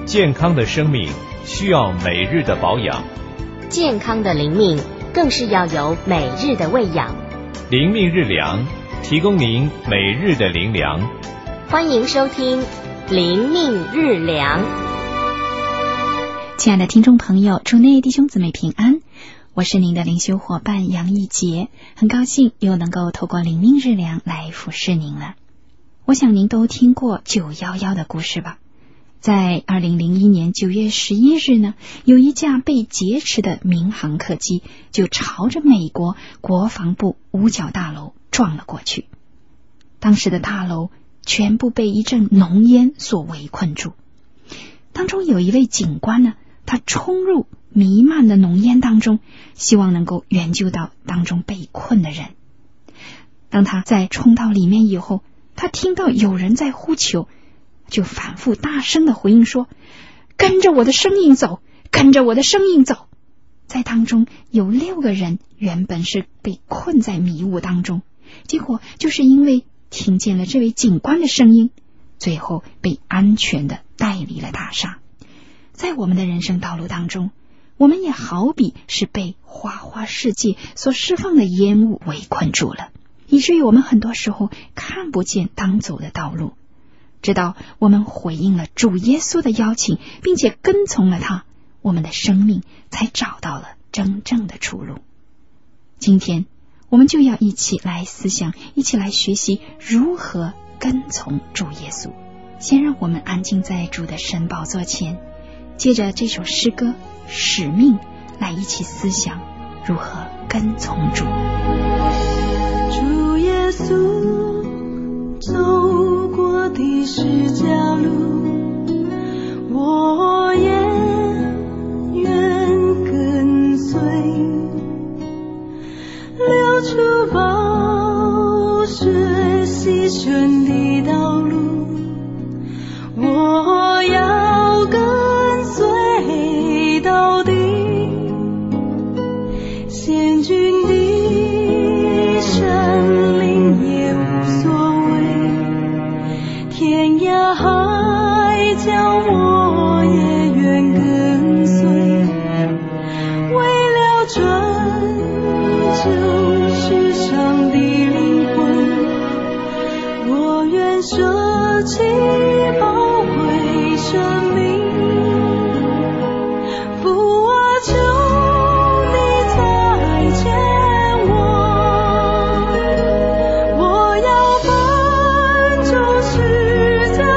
健康的生命需要每日的保养， 健康的灵命更是要有每日的喂养。 灵命日粮，提供您每日的灵粮。 欢迎收听灵命日粮。 亲爱的听众朋友，主内弟兄姊妹平安，我是您的灵修伙伴杨一杰，很高兴又能够透过灵命日粮来服侍您了。我想您都听过911的故事吧。在2001年9月11日呢，有一架被劫持的民航客机就朝着美国国防部五角大楼撞了过去。当时的大楼全部被一阵浓烟所围困住，当中有一位警官呢，他冲入弥漫的浓烟当中，希望能够援救到当中被困的人。当他在冲到里面以后，他听到有人在呼求，就反复大声的回应说：跟着我的声音走，跟着我的声音走。在当中有6个人原本是被困在迷雾当中，结果就是因为听见了这位警官的声音，最后被安全的带离了大厦。在我们的人生道路当中，我们也好比是被花花世界所释放的烟雾围困住了，以至于我们很多时候看不见当走的道路。直到我们回应了主耶稣的邀请，并且跟从了他，我们的生命才找到了真正的出路。今天我们就要一起来思想，一起来学习如何跟从主耶稣。先让我们安静在主的神宝座前，借着这首诗歌《使命》来一起思想如何跟从主。 主耶稣走过的十字路，我也愿跟随，流出宝血牺牲的道路，我要跟随到底，献君的生命也无所谓，天涯海角我也愿跟随，为了拯救世上的灵魂，我愿舍弃宝贵生命。父啊，求你再牵我，我要奔走十字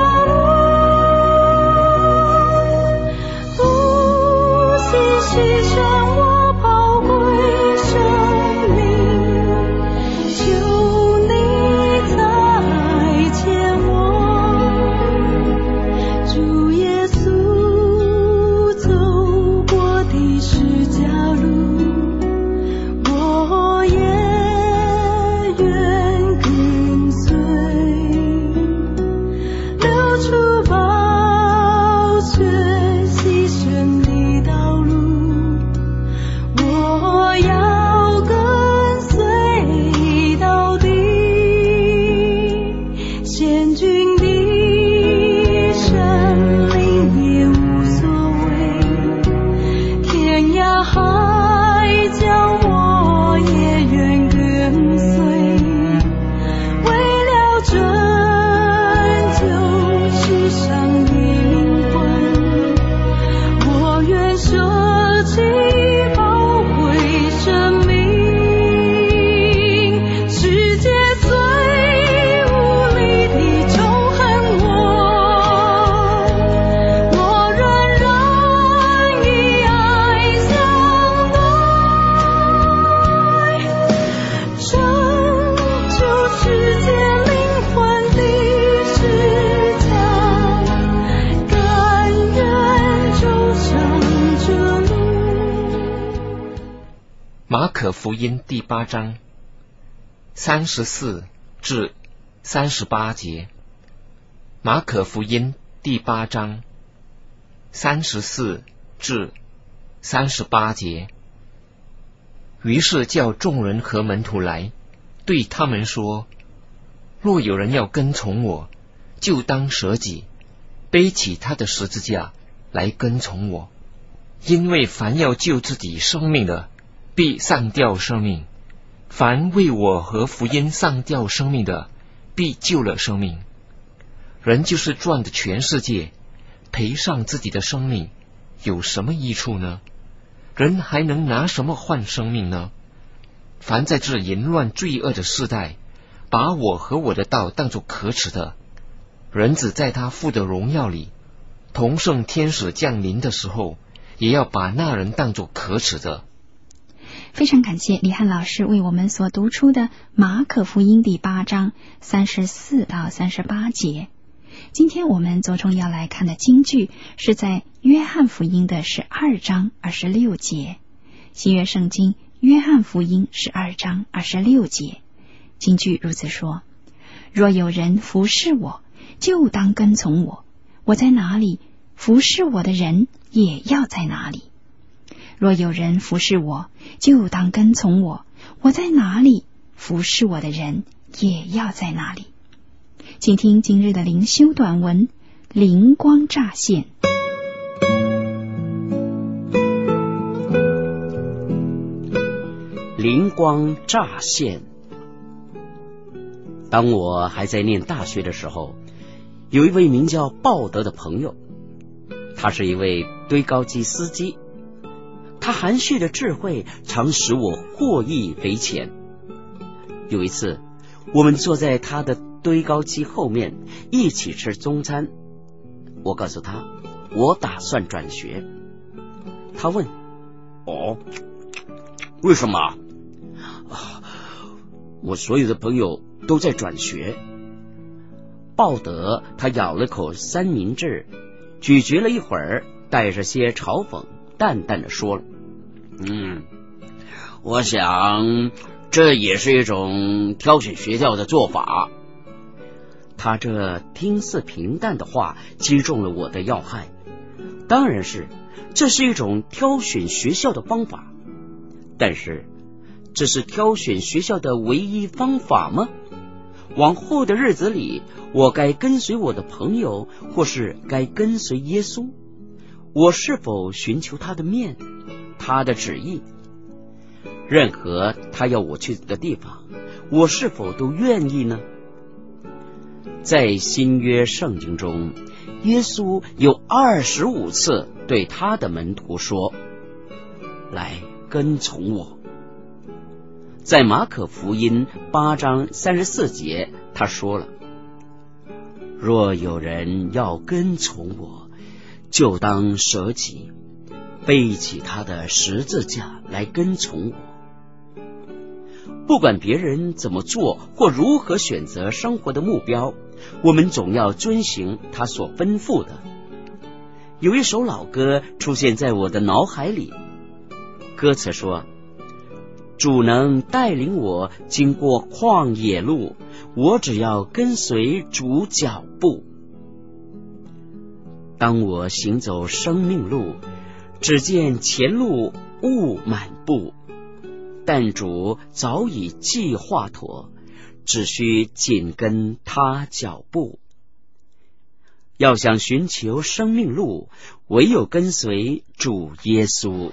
路，不惜牺牲我宝贵生命，求你再牵我。主耶稣走过的十字路，我也愿跟随，流出宝血牺牲的道路，我要跟随到底，献君的生命也无所谓，天涯海角我也愿跟随，为了拯救世上的灵魂，我愿舍弃宝贵生命。世界最无力的仇恨我仍然以爱相待，拯救世界灵魂的十字架，甘愿走上这路。 马可福音第8章34至38节。马可福音第8章34至38节。于是叫众人和门徒来，对他们说：若有人要跟从我，就当舍己， 背起他的十字架来跟从我。因为凡要救自己生命的，必丧掉生命；凡为我和福音丧掉生命的，必救了生命。人就是赚的全世界，赔上自己的生命，有什么益处呢？人还能拿什么换生命呢？凡在这淫乱罪恶的世代，把我和我的道当作可耻的，人子在他父的荣耀里，同圣天使降临的时候，也要把那人当作可耻的。 非常感谢李汉老师为我们所读出的马可福音第8章34到38节。今天我们着重要来看的经句是在约翰福音的12章26节。新约圣经约翰福音12章26节，经句如此说：若有人服侍我，就当跟从我，我在哪里，服侍我的人也要在哪里。若有人服侍我，就当跟从我，我在哪里，服侍我的人也要在哪里。请听今日的灵修短文，灵光乍现。 灵光乍现。当我还在念大学的时候，有一位名叫鲍德的朋友，他是一位堆高机司机，他含蓄的智慧常使我获益匪浅。有一次，我们坐在他的堆高机后面一起吃中餐，我告诉他我打算转学。他问：为什么？我所有的朋友都在转学。鲍德他咬了口三明治，咀嚼了一会儿，带着些嘲讽，淡淡的说了：我想这也是一种挑选学校的做法。他这听似平淡的话击中了我的要害。当然是，这是一种挑选学校的方法，但是这是挑选学校的唯一方法吗？往后的日子里，我该跟随我的朋友，或是该跟随耶稣？我是否寻求他的面，他的旨意？任何他要我去的地方，我是否都愿意呢？在新约圣经中，耶稣有25次对他的门徒说：来跟从我。在马可福音8章34节，他说了：若有人要跟从我，就当舍己，背起他的十字架来跟从我。不管别人怎么做或如何选择生活的目标，我们总要遵行他所吩咐的。有一首老歌出现在我的脑海里，歌词说：主能带领我经过旷野路，我只要跟随主脚步。当我行走生命路，只见前路雾满布，但主早已计划妥，只需紧跟他脚步。要想寻求生命路，唯有跟随主耶稣。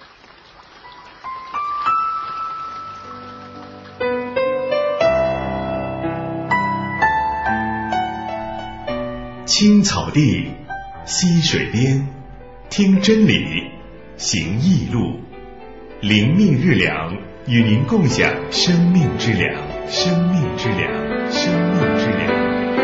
青草地，溪水边，听真理，行义路，灵命日粮，与您共享生命之粮，生命之粮，生命之粮。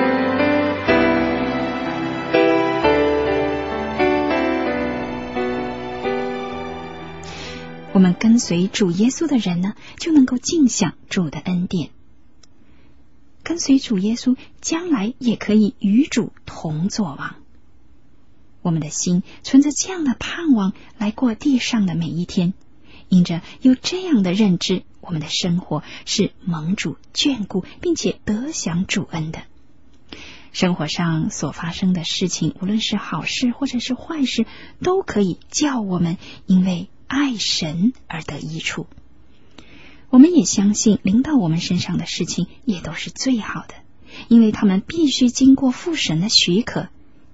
我们跟随主耶稣的人呢，就能够尽享主的恩典。跟随主耶稣，将来也可以与主同作王。我们的心存着这样的盼望来过地上的每一天，因着有这样的认知，我们的生活是蒙主眷顾，并且得享主恩的。生活上所发生的事情，无论是好事或者是坏事，都可以叫我们因为爱神而得益处。我们也相信临到我们身上的事情也都是最好的，因为他们必须经过父神的许可，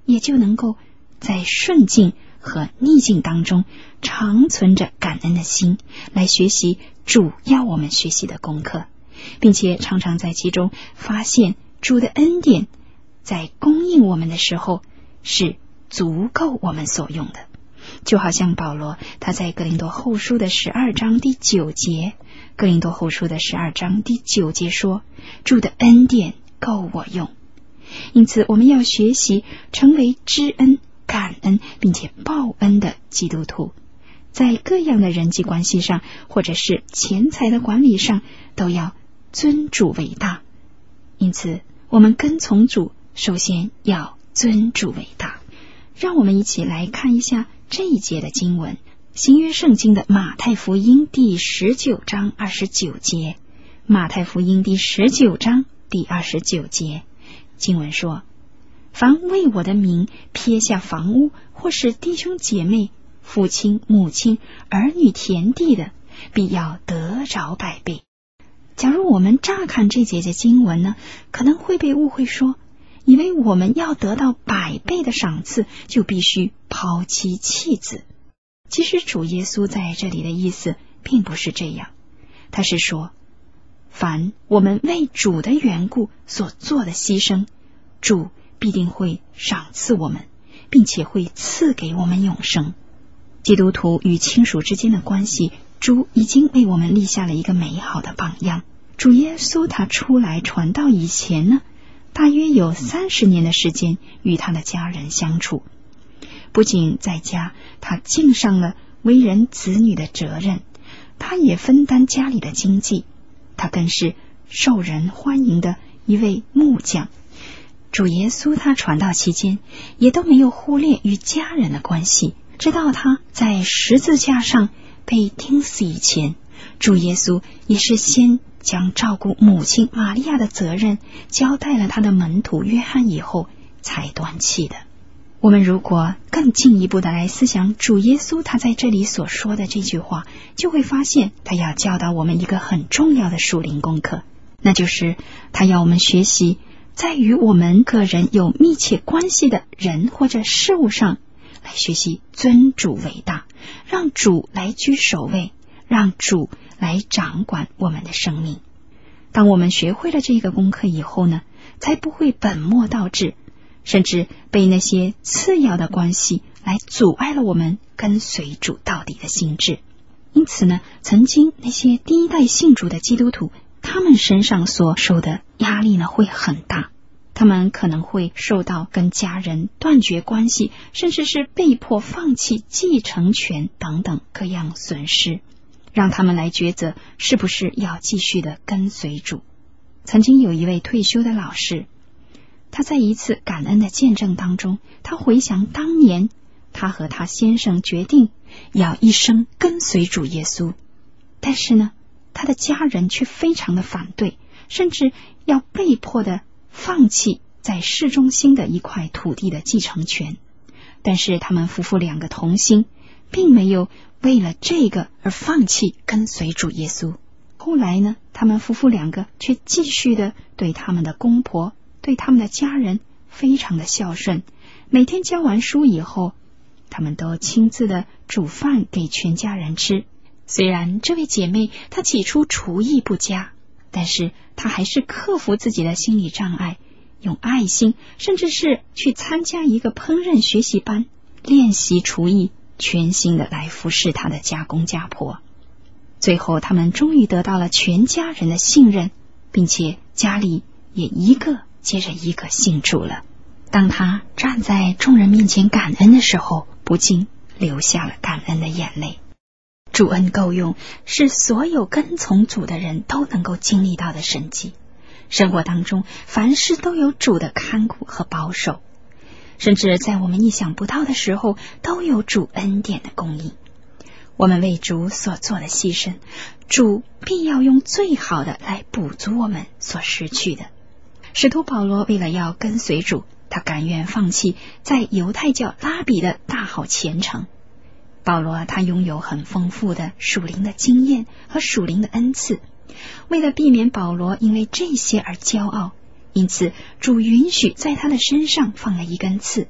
也就能够在顺境和逆境当中常存着感恩的心，来学习主要我们学习的功课，并且常常在其中发现主的恩典在供应我们的时候是足够我们所用的。就好像保罗他在哥林多后书的12章第9节，哥林多后书的12章第9节说，主的恩典够我用。因此我们要学习成为知恩、感恩并且报恩的基督徒，在各样的人际关系上或者是钱财的管理上都要尊主为大。因此我们跟从主，首先要尊主为大。让我们一起来看一下这一节的经文，新约圣经的马太福音第19章29节。马太福音第19章第29节，经文说，凡为我的名撇下房屋或是弟兄姐妹、父亲、母亲、儿女、田地的，必要得着百倍。假如我们乍看这节的经文呢，可能会被误会说，以为我们要得到百倍的赏赐，就必须抛妻弃子。其实主耶稣在这里的意思并不是这样，他是说，凡我们为主的缘故所做的牺牲，主必定会赏赐我们，并且会赐给我们永生。基督徒与亲属之间的关系，主已经为我们立下了一个美好的榜样。主耶稣他出来传道以前呢，大约有30年的时间与他的家人相处。不仅在家他尽上了为人子女的责任，他也分担家里的经济，他更是受人欢迎的一位木匠。主耶稣他传道期间也都没有忽略与家人的关系，直到他在十字架上被钉死以前，主耶稣也是先将照顾母亲玛利亚的责任交代了他的门徒约翰以后才断气的。我们如果更进一步的来思想主耶稣他在这里所说的这句话，就会发现他要教导我们一个很重要的属灵功课，那就是他要我们学习在与我们个人有密切关系的人或者事物上来学习尊主为大，让主来居首位，让主来掌管我们的生命。当我们学会了这个功课以后呢，才不会本末倒置，甚至被那些次要的关系来阻碍了我们跟随主到底的心志。因此呢，曾经那些第一代信主的基督徒，他们身上所受的压力呢会很大，他们可能会受到跟家人断绝关系，甚至是被迫放弃继承权等等各样损失，让他们来抉择是不是要继续的跟随主。曾经有一位退休的老师，他在一次感恩的见证当中，他回想当年他和他先生决定要一生跟随主耶稣，但是呢，他的家人却非常的反对，甚至要被迫的放弃在市中心的一块土地的继承权。但是他们夫妇两个同心，并没有为了这个而放弃跟随主耶稣。后来呢，他们夫妇两个却继续的对他们的公婆，对他们的家人非常的孝顺，每天教完书以后，他们都亲自的煮饭给全家人吃。虽然这位姐妹她起初厨艺不佳，但是她还是克服自己的心理障碍，用爱心，甚至是去参加一个烹饪学习班，练习厨艺，全心的来服侍她的家公家婆。最后他们终于得到了全家人的信任，并且家里也一个接着一个信主了。当他站在众人面前感恩的时候，不禁流下了感恩的眼泪。主恩够用是所有跟从主的人都能够经历到的神迹。生活当中凡事都有主的看顾和保守，甚至在我们意想不到的时候都有主恩典的供应。我们为主所做的牺牲，主必要用最好的来补足我们所失去的。使徒保罗为了要跟随主，他甘愿放弃在犹太教拉比的大好前程。保罗他拥有很丰富的属灵的经验和属灵的恩赐，为了避免保罗因为这些而骄傲，因此主允许在他的身上放了一根刺，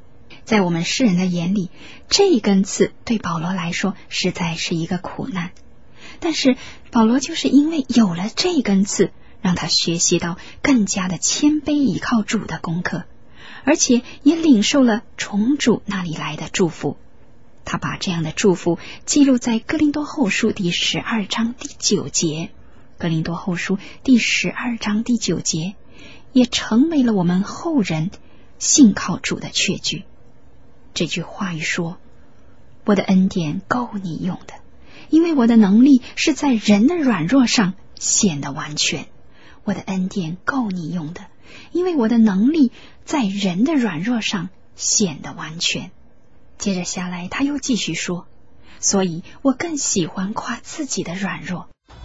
在我们世人的眼里，这根刺对保罗来说实在是一个苦难，但是保罗就是因为有了这根刺，让他学习到更加的谦卑依靠主的功课，而且也领受了从主那里来的祝福。他把这样的祝福记录在哥林多后书第12章第9节，哥林多后书第12章第9节也成为了我们后人信靠主的确据。这句话语说，我的恩典够你用的，因为我的能力是在人的软弱上显得完全。我的恩典够你用的，因为我的能力在人的软弱上显得完全。接着下来他又继续说，所以我更喜欢夸自己的软弱。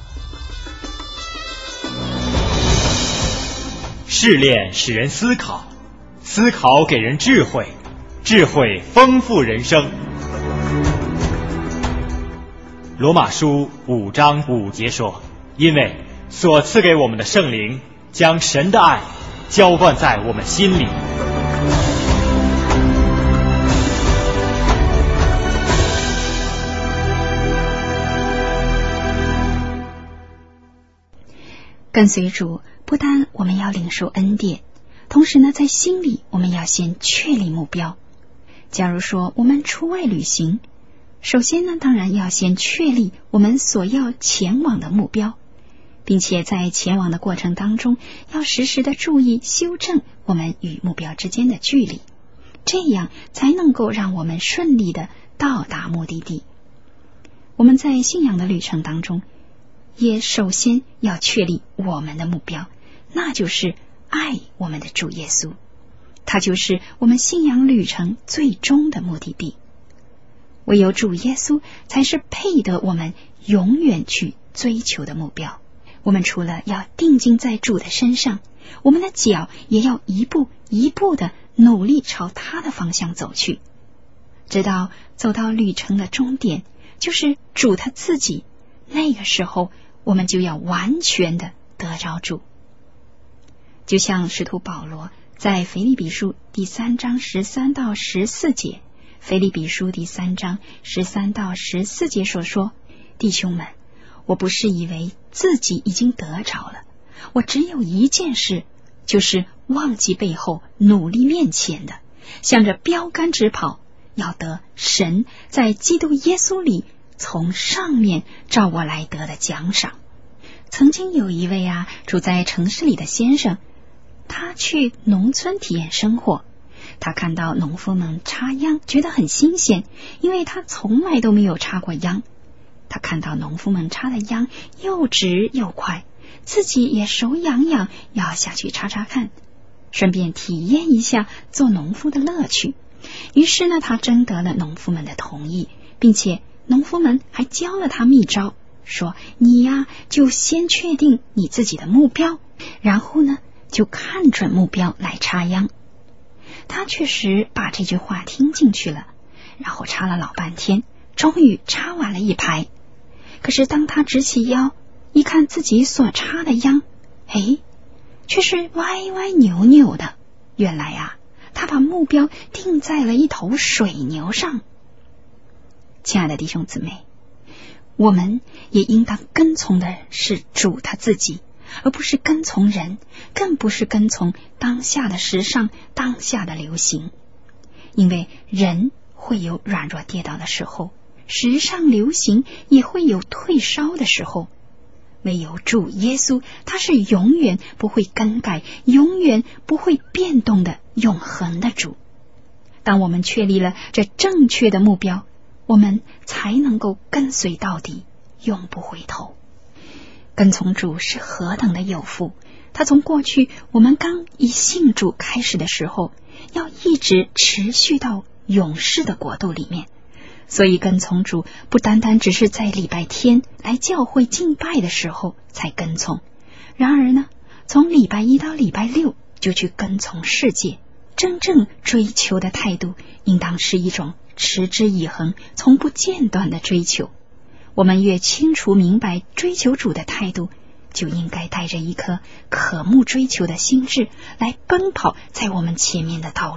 试炼使人思考，思考给人智慧，智慧丰富人生。罗马书5章5节说，因为所赐给我们的圣灵将神的爱浇灌在我们心里。 跟随主，不但我们要领受恩典，同时呢，在心里我们要先确立目标。假如说我们出外旅行，首先呢，当然要先确立我们所要前往的目标，并且在前往的过程当中，要时时的注意修正我们与目标之间的距离，这样才能够让我们顺利的到达目的地。我们在信仰的旅程当中，也首先要确立我们的目标，那就是爱我们的主耶稣，他就是我们信仰旅程最终的目的地。唯有主耶稣才是配得我们永远去追求的目标。我们除了要定睛在主的身上，我们的脚也要一步一步的努力朝他的方向走去，直到走到旅程的终点，就是主他自己。那个时候我们就要完全的得着主。就像使徒保罗在腓立比书第3章13到14节，腓立比书第3章13到14节所说，弟兄们，我不是以为自己已经得着了，我只有一件事，就是忘记背后，努力面前的，向着标杆直跑，要得神在基督耶稣里从上面照我来得的奖赏。曾经有一位住在城市里的先生，他去农村体验生活，他看到农夫们插秧，觉得很新鲜，因为他从来都没有插过秧。他看到农夫们插的秧又直又快，自己也手痒痒，要下去插插看，顺便体验一下做农夫的乐趣。于是呢，他征得了农夫们的同意，并且农夫们还教了他秘招，说你就先确定你自己的目标，然后呢就看准目标来插秧。他确实把这句话听进去了，然后插了老半天，终于插完了一排。可是当他直起腰一看自己所插的秧，却是歪歪扭扭的。原来他把目标定在了一头水牛上。亲爱的弟兄姊妹，我们也应当跟从的是主他自己，而不是跟从人，更不是跟从当下的时尚，当下的流行。因为人会有软弱跌倒的时候，时尚流行也会有退烧的时候，唯有主耶稣，他是永远不会更改，永远不会变动的永恒的主。当我们确立了这正确的目标，我们才能够跟随到底，永不回头。跟从主是何等的有福，他从过去我们刚一信主开始的时候，要一直持续到永世的国度里面。所以跟从主不单单只是在礼拜天来教会敬拜的时候才跟从，然而呢，从礼拜1到礼拜6就去跟从世界。真正追求的态度应当是一种持之以恒，从不间断的追求。我们越清楚明白追求主的态度，就应该带着一颗渴慕追求的心智来奔跑在我们前面的道路，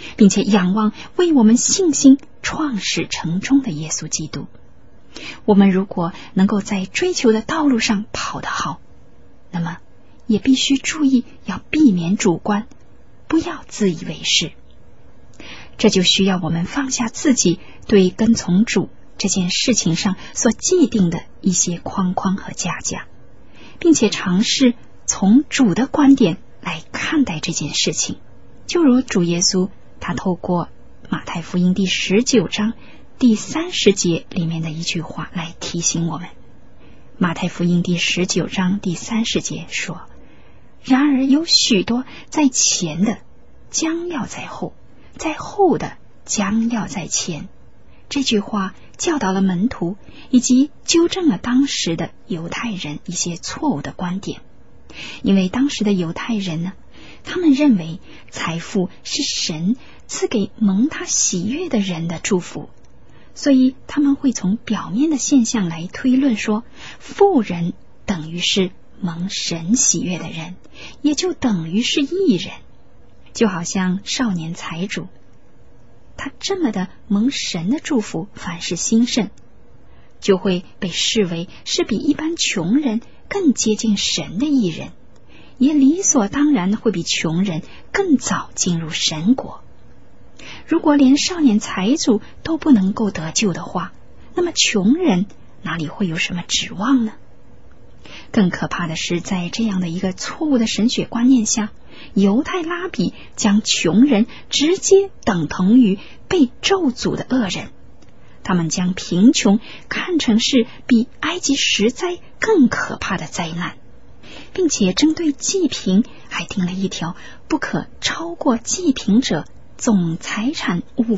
并且仰望为我们信心创始成终的耶稣基督。我们如果能够在追求的道路上跑得好，那么也必须注意要避免主观，不要自以为是。这就需要我们放下自己对跟从主这件事情上所既定的一些框框和架架，并且尝试从主的观点来看待这件事情。就如主耶稣他透过马太福音第19章第30节里面的一句话来提醒我们。马太福音第19章第30节说，然而有许多在前的将要在后，在后的将要在前。这句话教导了门徒，以及纠正了当时的犹太人一些错误的观点。因为当时的犹太人呢，他们认为财富是神赐给蒙他喜悦的人的祝福，所以他们会从表面的现象来推论说，富人等于是蒙神喜悦的人，也就等于是义人。就好像少年财主，他这么的蒙神的祝福，凡事兴盛，就会被视为是比一般穷人更接近神的义人，也理所当然会比穷人更早进入神国。如果连少年财主都不能够得救的话，那么穷人哪里会有什么指望呢？更可怕的是，在这样的一个错误的神学观念下，犹太拉比将穷人直接等同于被咒诅的恶人，他们将贫穷看成是比埃及十灾更可怕的灾难，并且针对济贫还定了一条不可超过济贫者总财产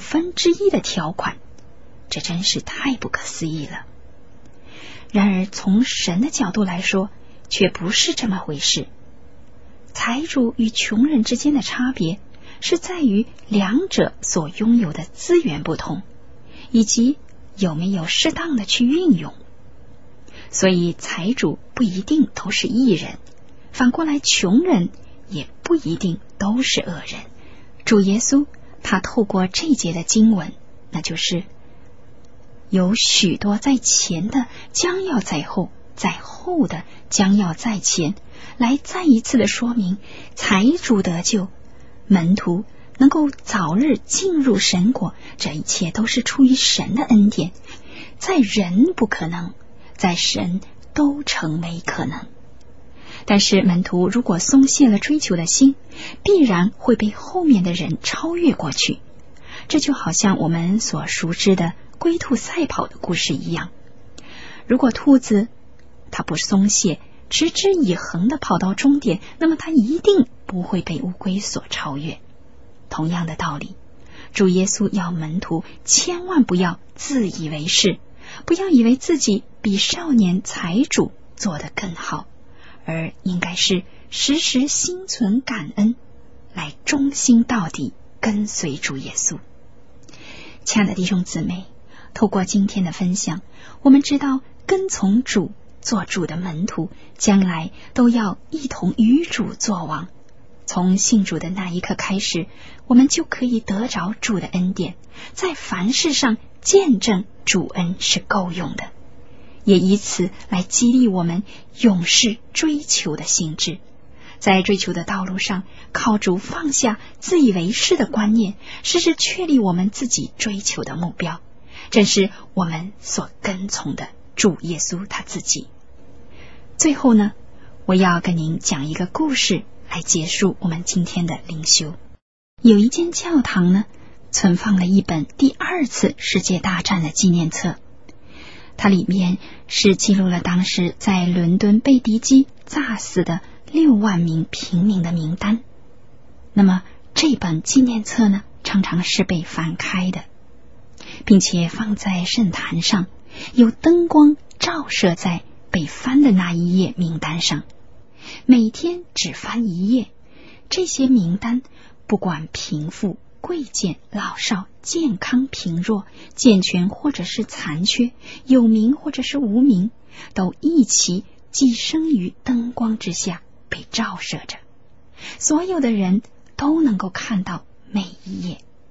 1/5的条款。这真是太不可思议了。然而从神的角度来说，却不是这么回事。财主与穷人之间的差别是在于两者所拥有的资源不同，以及有没有适当的去运用。所以财主不一定都是义人，反过来穷人也不一定都是恶人。主耶稣他透过这一节的经文，那就是有许多在前的将要在后，在后的将要在前，来再一次的说明财主得救，门徒能够早日进入神国，这一切都是出于神的恩典，在人不可能，在神都成为可能。但是门徒如果松懈了追求的心，必然会被后面的人超越过去。这就好像我们所熟知的龟兔赛跑的故事一样，如果兔子它不松懈，持之以恒地跑到终点，那么它一定不会被乌龟所超越。同样的道理，主耶稣要门徒千万不要自以为是，不要以为自己比少年财主做得更好，而应该是时时心存感恩，来忠心到底跟随主耶稣。亲爱的弟兄姊妹，透过今天的分享，我们知道跟从主做主的门徒将来都要一同与主作王。从信主的那一刻开始，我们就可以得着主的恩典，在凡事上见证主恩是够用的，也以此来激励我们永世追求的心智。在追求的道路上，靠主放下自以为是的观念，时时确立我们自己追求的目标，正是我们所跟从的主耶稣他自己。最后呢，我要跟您讲一个故事来结束我们今天的灵修。有一间教堂呢，存放了一本第2次世界大战的纪念册，它里面是记录了当时在伦敦被敌机炸死的6万名平民的名单。那么这本纪念册呢，常常是被翻开的，并且放在圣坛上，有灯光照射在被翻的那一页名单上，每天只翻一页。这些名单不管贫富贵贱老少健康贫弱健全或者是残缺有名或者是无名，都一起寄生于灯光之下被照射着，所有的人都能够看到每一页。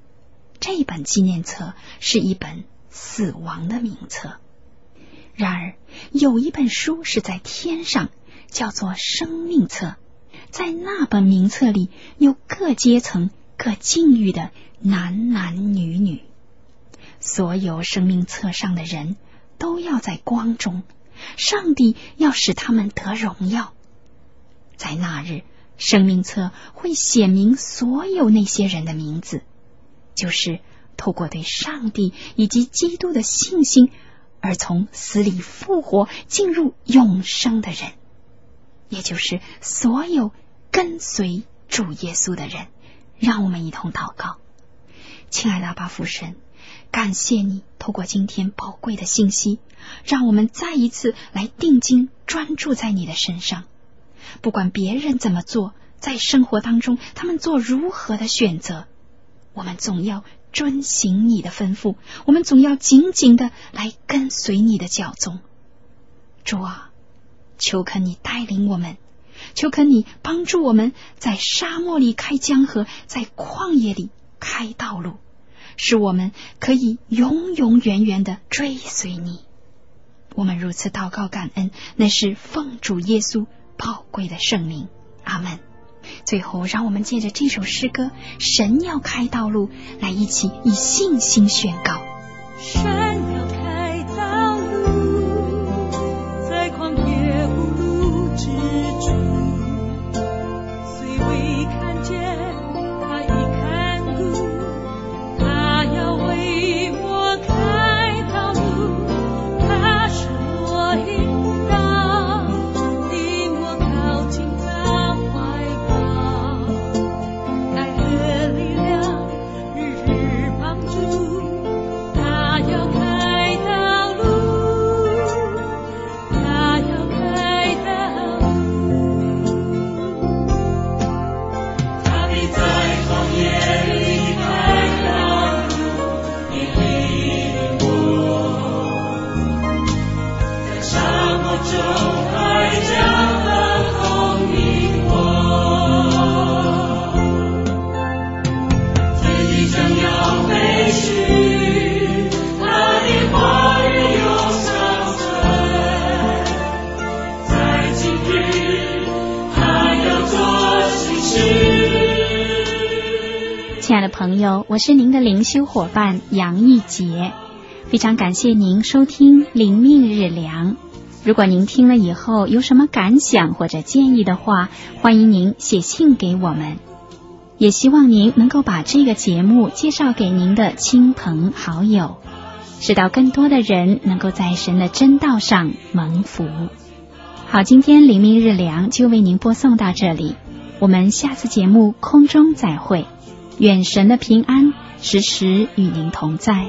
这本纪念册是一本死亡的名册。然而有一本书是在天上，叫做生命册。在那本名册里有各阶层各境遇的男男女女，所有生命册上的人都要在光中，上帝要使他们得荣耀。在那日，生命册会显明所有那些人的名字，就是透过对上帝以及基督的信心而从死里复活进入永生的人，也就是所有跟随主耶稣的人。让我们一同祷告。亲爱的阿爸父神，感谢你透过今天宝贵的信息，让我们再一次来定睛专注在你的身上。不管别人怎么做，在生活当中他们做如何的选择，我们总要遵行你的吩咐，我们总要紧紧的来跟随你的脚踪。主啊，求恳你带领我们，求恳你帮助我们在沙漠里开江河，在旷野里开道路，使我们可以永永远远的追随你。我们如此祷告感恩，那是奉主耶稣宝贵的圣名，阿们。最后让我们借着这首诗歌神要开道路，来一起以信心宣告。 神要开道路，在旷野无路之处，虽未看见他已看顾，他要为我开道路，他是我引导，领我靠近他怀抱，爱和力量日日帮助，他要开道路，他要开道路，他必在旷野里开道路，你领我，在沙漠中海江河供应我，天地将要废去，他的话语永长存，在今日他要做新事。 亲爱的朋友，我是您的灵修伙伴杨玉洁，非常感谢您收听灵命日粮。如果您听了以后有什么感想或者建议的话，欢迎您写信给我们，也希望您能够把这个节目介绍给您的亲朋好友，使到更多的人能够在神的真道上蒙福。好，今天灵命日粮就为您播送到这里，我们下次节目空中再会，愿神的平安时时与您同在。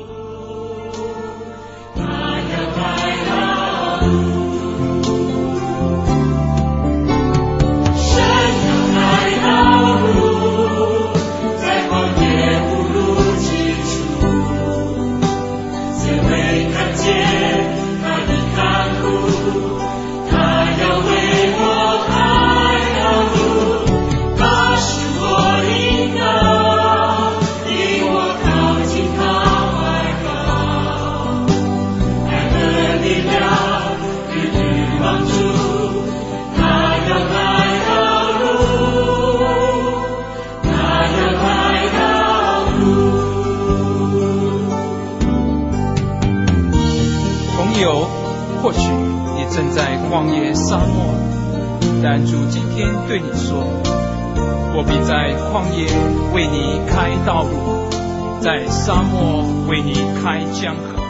或许你正在旷野沙漠，但主今天对你说，我必在旷野为你开道路，在沙漠为你开江河。